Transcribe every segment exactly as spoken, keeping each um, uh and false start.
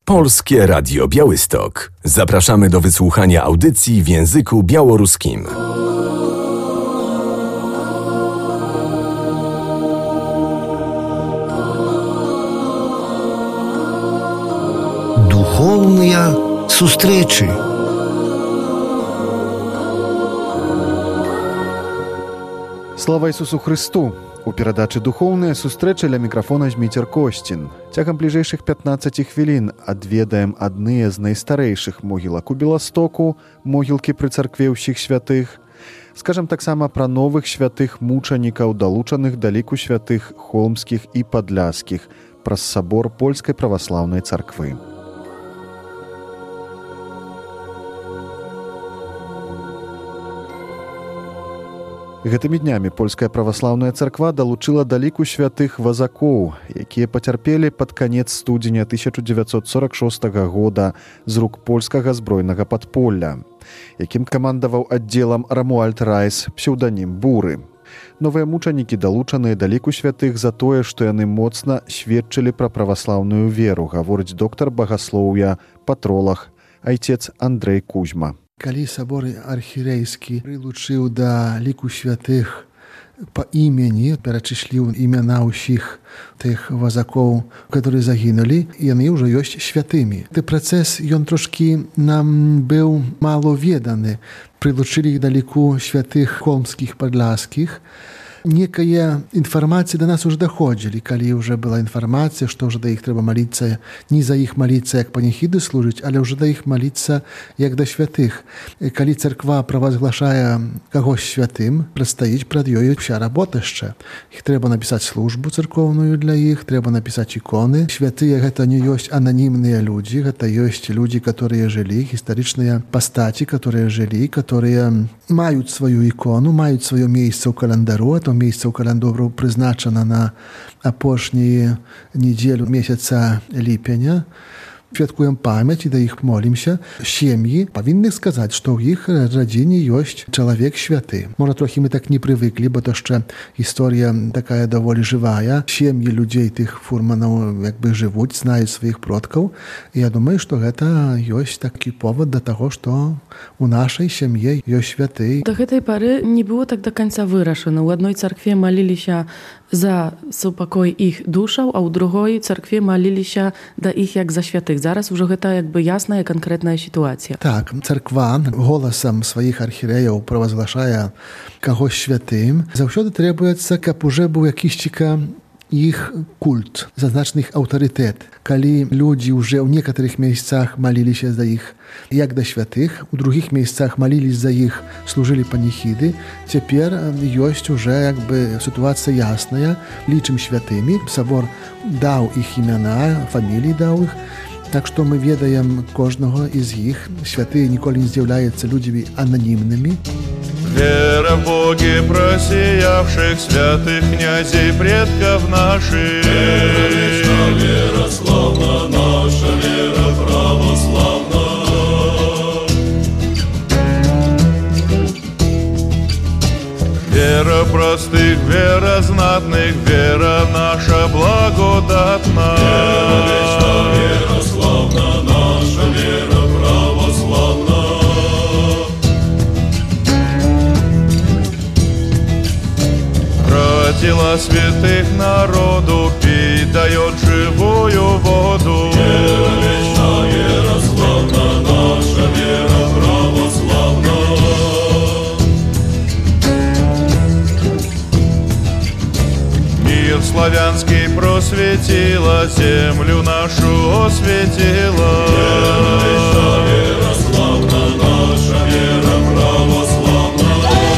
Polskie Radio Białystok. Zapraszamy do wysłuchania audycji w języku białoruskim. Духовные встречи. Слава Ісусу Христу! У перадачы «Духоўныя сустрэчы» ля мікрафона Зміцер Косцін. Цягам бліжэйшых пятнаццаці хвілін адведаем адныя з найстарэйшых могілак у Беластоку, могілкі пры царкве ўсіх святых. Скажам таксама пра новых святых мучанікаў, далучаных да ліку святых холмскіх і падляскіх, праз сабор польскай праваслаўнай царквы. Гэтымі днямі польская праваслаўная царква далучыла да ліку святых вазакоў, якія пацярпелі пад канец студзеня тысяча дзевяцьсот сорак шостага года з рук польскага збройнага падполля, якім камандаваў аддзелам Рамуальд Райс, псеўданім Буры. Новыя мучанікі далучаныя да ліку святых за тое, што яны моцна сведчылі пра праваслаўную веру, гаворыць доктар багаслоўя, патролаг, айцец Андрэй Кузьма. Калі сабор архірейскі прылучыў да ліку святых па імені, перачысліў імяна ўсіх тых вазакоў, которые загінулі, яны ўжо ёсць святымі. Ты працэс, ён трошкі нам быў маловеданы. Прылучылі іх да ліку святых холмскіх, падляскіх. Некая інфармацыя да нас уже даходзілі, калі ўжо была інфармацыя, што ўжо да іх трэба маліцца, не за іх маліцца, як паніхіды служыць, але ўжо да іх маліцца, як да святых. Калі царква правазглашае кагось святым, прадстаіць прад ёю вся работа яшчэ. Іх трэба напісаць службу царкоўную для іх, трэба напісаць іконы. Святыя гэта не ёсць ананімныя людзі, гэта ёсць людзі, которые жылі, гістарычныя пастаці, которые жылі, которые маюць сваю ікону, маюць сваё месца ў календару, а то месца ў календару прызначана на апошнюю нядзелю месяца ліпеня. Святкуем памяць і да іх молімся. Сем'і павінны сказаць, што ў іх радзіне ёсць чалавек святы. Можа, трохі мы так не прывыклі, бо то яшчэ гісторыя такая даволі жывая. Сем'і людзей тых фурманаў як бы жывуць, знаюць сваіх продкаў. І я думаю, што гэта ёсць такі повод да таго, што у нашай сям'і ёсць святы. Да гэтай пары не было так да канца вырашана. У адной царкве маліліся за супакой іх душаў, а ў другой царкве маліліся да іх як за святых. Зараз ужо гэта як бы ясная канкрэтная сітуацыя. Так, царква голасам сваіх архірэяў правазглашае кагось святым. Заўсёды требуецца, каб уже быў якісьціка іх культ, зазначаны іх аўтарытэт. Калі людзі ўжо ў некаторых месцах маліліся за іх як да святых, у другіх месцах маліліся за іх, служылі паніхіды, цяпер ёсць уже як бы сітуацыя ясная, лічым святымі. Сабор даў іх імяна, фаміліі даў іх. Так што мы ведаем кожнага з іх. Святыя ніколі не з'яўляюцца людзьмі ананімнымі. Вера в Боге просиявших святых князей предков наших. Вера вечна, вера славна, наша вера православна. Вера простых, вера знатных, вера наша благодатна. Вера вечна, вера славна, наша вера православна. Родила святых народу, пить дает живую воду. Вера вечна, вера славна, наша вера православна. Мир славянский просветила, землю нашу осветила. Вера вечна, вера славна, наша вера православна.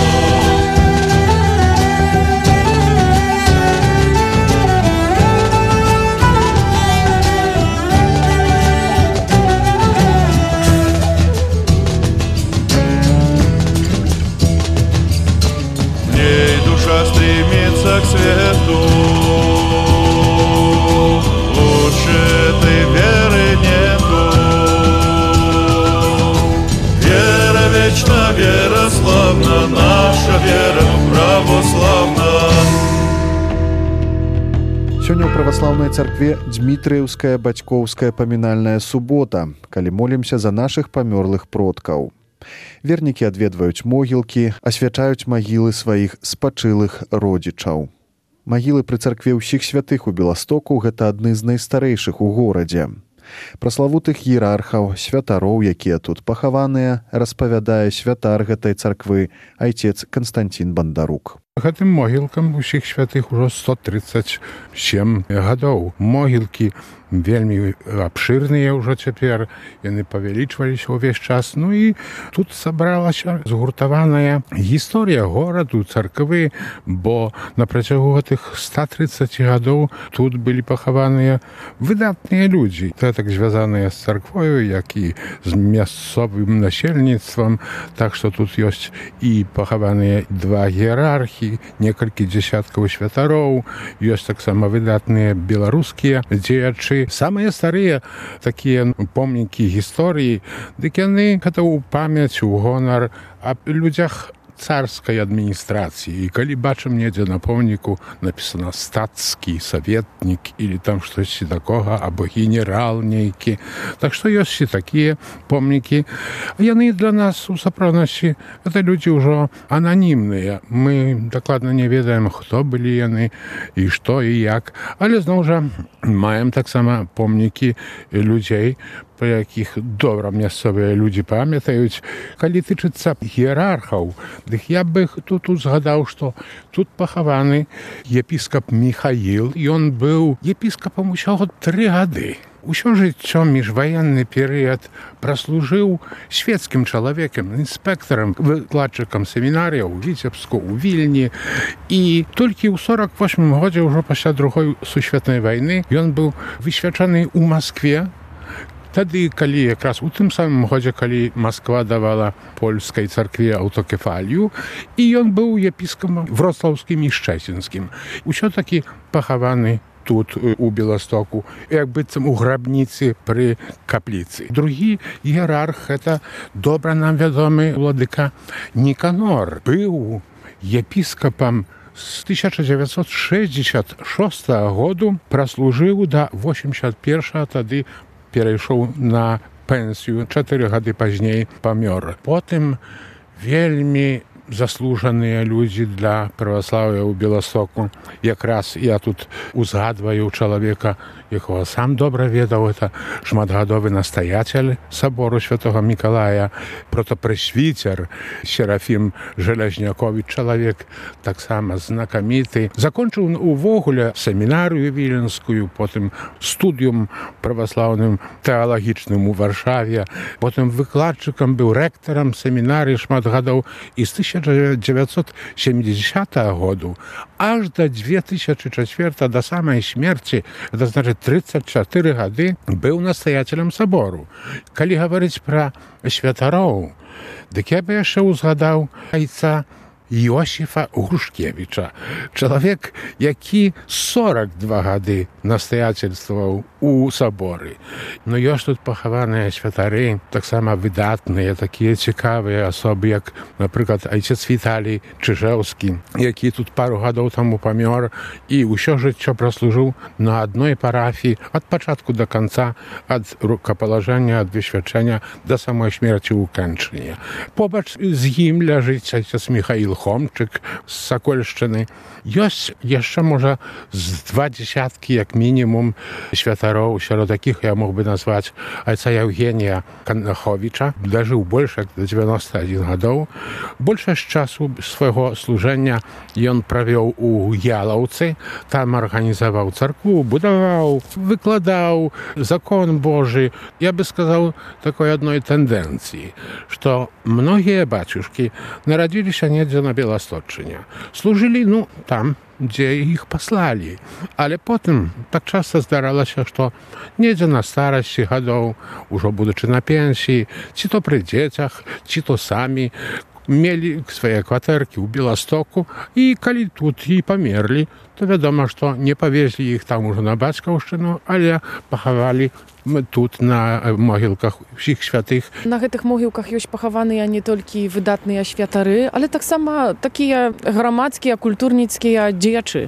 В ней душа стремится к свету, лучше этой веры нету. праваслаўнай царкве Дмітрыеўская бацькоўская памінальная субота, калі молімся за нашых памёрлых продкаў. Вернікі адведваюць могілкі, асвячаюць магілы сваіх спачылых родзічаў. Магілы пры царкве ўсіх святых у Беластоку – гэта адны з найстарэйшых у горадзе. Пра славутых іерархаў, святароў, якія тут пахаваныя, распавядае святар гэтай царквы айцец Канстантин Бандарук. Гэтым могілкам усіх святых ужо сто тридцать семь гадоў. Могілкі вельмі абшырныя ўжо цяпер, яны павялічваліся ўвесь час. Ну і тут сабралася згуртаваная гісторыя гораду, царквы, бо на працягу гэтых ста тридцати гадоў тут былі пахаваныя выдатныя людзі, так звязаныя з царквою, як і з мясцовым насельніцтвам. Так што тут ёсць і пахаваныя два іерархі, некалькі дзесяткаў святароў, ёсць таксама выдатныя беларускія дзеячы. Самыя старыя такія помнікі гісторыі, дык яны гэта ў памяць, у гонар аб людзях царскай адміністрацыі. І калі бачым недзе на помніку напісана стацкі саветнік или там штосьці такога, або генерал нейкі. Так што ёсць і такія помнікі. Яны для нас у сапраўднасці гэта людзі ўжо ананімныя. Мы дакладна не ведаем, хто былі яны і што і як. Але зноў жа маем таксама помнікі людзей, пра якіх добра мясцовыя людзі памятаюць. Калі тычыцца іерархаў, дык я бы тут узгадаў, што тут пахаваны епіскап Міхаіл. Ён быў епіскапам усяго тры гады. Усё жыццё міжваенны перыяд праслужыў свецкім чалавекам, інспектарам, выкладчыкам семінарыяў у Віцебску, у Вільні. І толькі ў сорок восьмым годзе, ўжо пасля другой сусветнай вайны, ён быў высвячаны ў Маскве. Тады, калі якраз у тым самым годзе, калі Масква давала польскай царкве аўтокефалію, і ён быў епіскапам вроцлаўскім і шчэцінскім. Усё-такі пахаваны тут, у Беластоку, як быццам у грабніцы пры капліцы. Другі іерарх – гэта добра нам вядомы уладыка Ніканор. Быў епіскапам з тысяча дзевяцьсот шэсцьдзесят шостага году, праслужыў да восемьдесят першага, тады перайшоў на пенсію, чатыры гады пазней памёр. Потым вельмі заслужаныя людзі для праваслаўя ў Беластоку. Якраз я тут узгадваю чалавека, якога сам добра ведаў, это шматгадовы настаяцель сабору святого Мікалая, протапрэсвіцер Серафім Жалязняковіч, чалавек таксама знакаміты. Закончыў увогуле семінарыю віленскую, потым студыум праваслаўным тэалагічным у Варшаве, потым выкладчыкам быў рэктарам семінарыі шмат гадоў, і з тысяча дзевяцьсот сямідзесятага году аж да две тысячи четвёртага, да самай смерці, это значит тридцать чатыры гады, быў настаяцелем сабору. Калі гаварыць пра святароў, дык я бы яшчэ ўзгадаў айца Йосіфа Грушкевіча. Чалавек, які сорок два гады настаяцельстваваў у саборы. Но ёсць тут пахаваныя святары, таксама выдатныя, такія цікавыя асобы, як, напрыклад, айцец Віталій Чыжэўскі, які тут пару гадоў таму памёр і ўсё жыццё праслужыў на адной парафіі ад пачатку да канца, ад рукапалажэння, ад высвячэння да самой смерці ў канчыне. Побач з ім ляжыць айцец Міхаіл Хомчык з Сакольшчыны. Ёсць яшчэ, можа, з два дзесяткі, як мінімум, святароў. Сярод такіх я мог бы назваць айца Яўгенія Канаховіча. Дажыў больш як да дзевяноста адзін гадоў. Большасць часу свайго служэння ён правёў у Ялаўцы. Там арганізаваў царкву, будаваў, выкладаў закон Божы. Я бы сказаў такой адной тэндэнцыі, што многія бацюшкі нарадзіліся недзе на Беласточчыне. Служылі, ну, там, дзе іх паслалі. Але потым так часта здаралася, што недзе на старасці гадоў, ужо будучы на пенсіі, ці то пры дзецях, ці то самі, мелі свае кватэркі ў Беластоку, і калі тут і памерлі, то вядома, што не павезлі іх там ужо на бацькаўшчыну, але пахавалі тут на могілках усіх святых. На гэтых могілках ёсць пахаваныя не толькі выдатныя святары, але таксама такія грамадскія, культурніцкія дзеячы.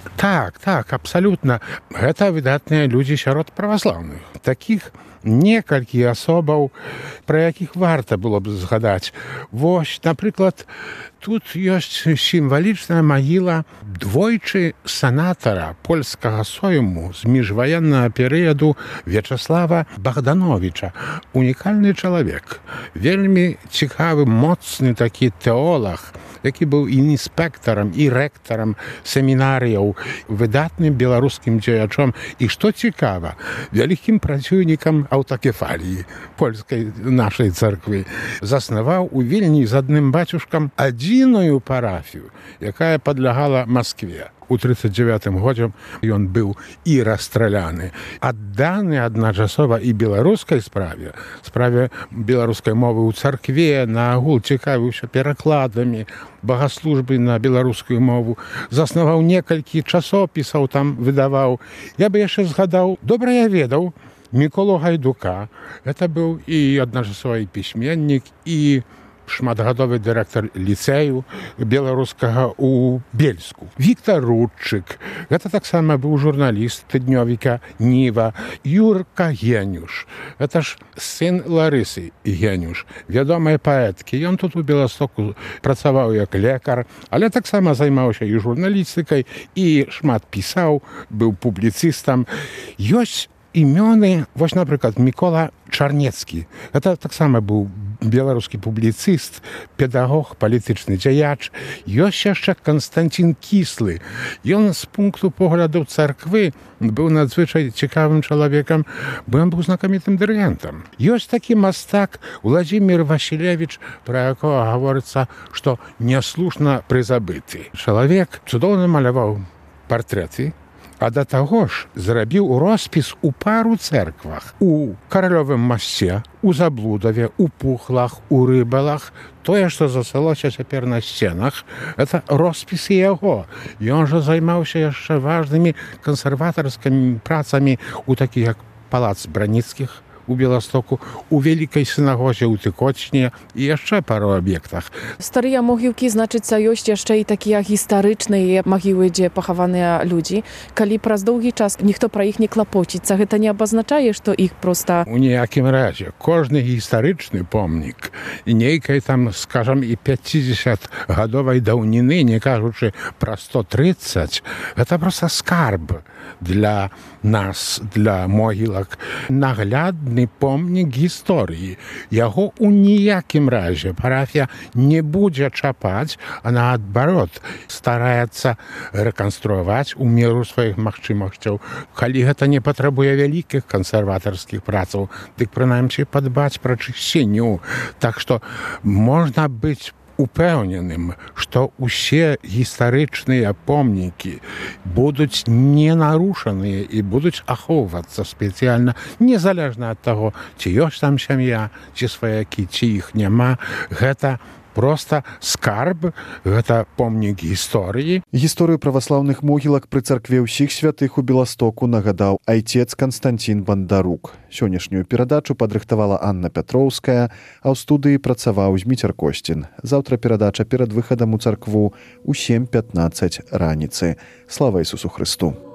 Так, так, абсалютна. Гэта выдатныя людзі сярод праваслаўных. Такіх некалькі асобаў, пра якіх варта было б згадаць. Вось, напрыклад, тут ёсць сімвалічная магіла двойчы сенатара польскага сойму з міжваеннага перыяду Вячаслава Богдановича. Унікальны чалавек, вельмі цікавы, моцны такі тэолаг, які быў і інспектарам, і рэктарам семінарыяў, выдатным беларускім дзеячом і, што цікава, вялікім праціўнікам аўтакефаліі польскай нашай царквы. Заснаваў у Вільні з адным бацюшкам адзіную парафію, якая падлягала Маскве. У трыццаць дзевятым годзе ён быў і расстраляны. Адданы адначасова і беларускай справе, справе беларускай мовы ў царкве, наагул цікавіўся перакладамі, багаслужбы на беларускую мову, заснаваў некалькі часопісаў, там выдаваў. Я бы яшчэ згадаў, добра я ведаў Міколу Гайдука. Гэта быў і адначасова і пісьменнік, і шматгадовы дырэктар ліцэю беларускага ў Бельску. Віктор Рудчык, гэта таксама быў журналіст тыднёвіка Ніва. Юрка Генюш, гэта ж сын Ларысы Генюш, вядомай паэткі. Ён тут у Беластоку працаваў як лекар, але таксама займаўся і журналістыкай, і шмат пісаў, быў публіцыстам. Ёсць імёны, вось, напрыклад, Мікола Чарнецкі. Гэта таксама быў беларускі публіцыст, педагог, палітычны дзяяч. Ёсць яшчэ Канстанцін Кіслы. Ён з пункту погляду царквы быў надзвычай цікавым чалавекам, бо ён быў знакамітым дырыгентам. Ёсць такі мастак Владзімір Васілевіч, пра якога гаворыцца, што няслушна прызабыты. Чалавек цудоўна маляваў партрэты, а да таго ж зрабіў роспіс у пару цэрквах. У Каралёвым масце, у Заблудаве, у Пухлах, у Рыбалах. Тое, што засталося цяпер на сценах, гэта роспісы яго. Ён жа займаўся яшчэ важнымі кансерватарскімі працамі у такіх як палац Браніцкіх у Беластоку, у вялікай сінагозе ў Тыкочне і яшчэ пару аб'ектах. Старыя могілкі, значыцца, ёсць яшчэ і такія гістарычныя магілы, дзе пахаваныя людзі. Калі праз доўгі час ніхто пра іх не клапоціцца, гэта не абазначае, што іх проста... У ніякім разе. Кожны гістарычны помнік, нейкай там, скажам, і пяцідзесятгадовай даўніны, не кажучы пра сто трыццаць, гэта проста скарб для нас, для могілак. Наглядны помнік гісторыі. Яго ў ніякім разе парафія не будзе чапаць, а наадварот стараецца рэканструяваць у меру сваіх магчымасцяў. Калі гэта не патрабуе вялікіх кансерватарскіх працаў, дык прынамсі падбаць пра чысціню. Так што можна быць упэўненым, што ўсе гістарычныя помнікі будуць не нарушаныя і будуць ахоўвацца спецыяльна, незалежна ад таго, ці ёсць там сям'я, ці сваякі, ці іх няма. Гэта проста скарб, гэта помнік гісторыі. Гісторыю праваслаўных могілак пры царкве ўсіх святых у Беластоку нагадаў айцец Канстанцін Бандарук. Сённяшнюю перадачу падрыхтавала Анна Пятроўская, а ў студыі працаваў Зміцер Косцін. Заўтра перадача перад выхадам у царкву ў сем пятнаццаць раніцы. Слава Ісусу Хрысту!